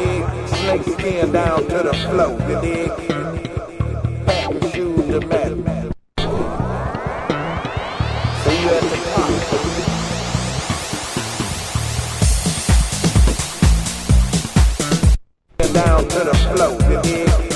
dig? Snake skin down to the floor, you dig? Hat and shoes to match. See you at the top. Down to the floor, you dig?